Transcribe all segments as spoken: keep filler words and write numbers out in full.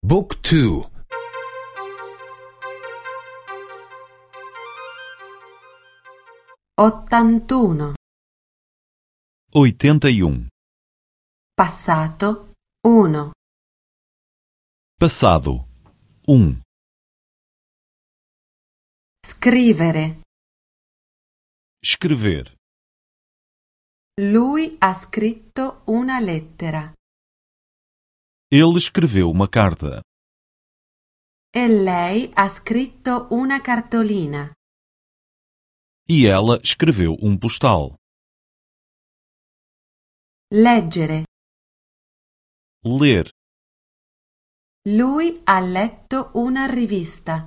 Book two. ottantuno. oitenta e um. Passato uno. Passado um. Scrivere. Escrever. Lui ha scritto una lettera. Ele escreveu uma carta. E lei ha scritto una cartolina. E ela escreveu um postal. Leggere. Ler. Lui ha letto una rivista.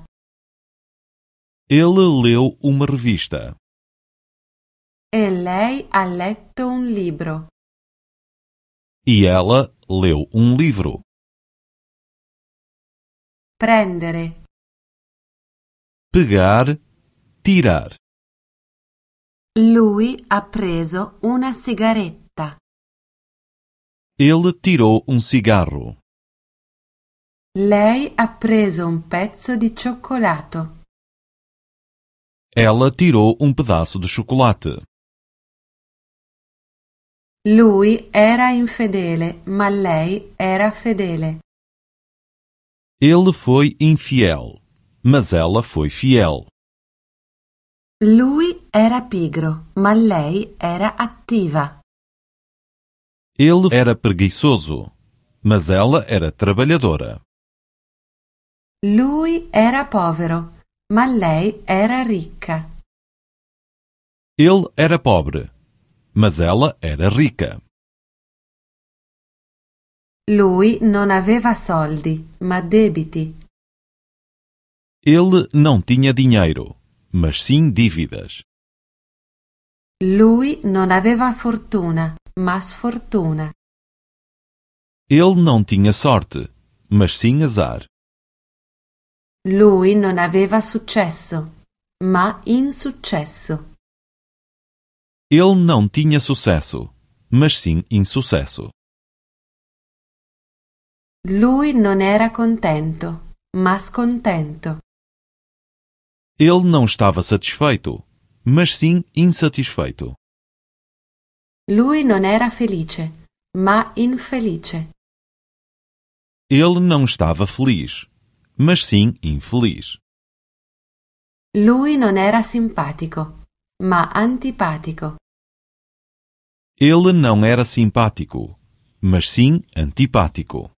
Ele leu uma revista. E lei ha letto un libro. E ela leu um livro. Prendere. Pegar, tirar. Lui ha preso una sigaretta. Ele tirou um cigarro. Lei ha preso un pezzo di cioccolato. Ela tirou um pedaço de chocolate. Lui era infedele, ma lei era fedele. Ele foi infiel, mas ela foi fiel. Lui era pigro, ma lei era attiva. Ele era preguiçoso, mas ela era trabalhadora. Lui era povero, ma lei era ricca. Ele era pobre, mas ela era rica. Lui non aveva soldi, ma debiti. Ele não tinha dinheiro, mas sim dívidas. Lui non aveva fortuna, ma sfortuna. Ele não tinha sorte, mas sim azar. Lui non aveva successo, ma insuccesso. Ele não tinha sucesso, mas sim insucesso. Lui non era contento, ma scontento. Ele não estava satisfeito, mas sim insatisfeito. Lui non era felice, ma infelice. Ele não estava feliz, mas sim infeliz. Lui non era simpatico, ma antipatico. Ele não era simpático, mas sim antipático.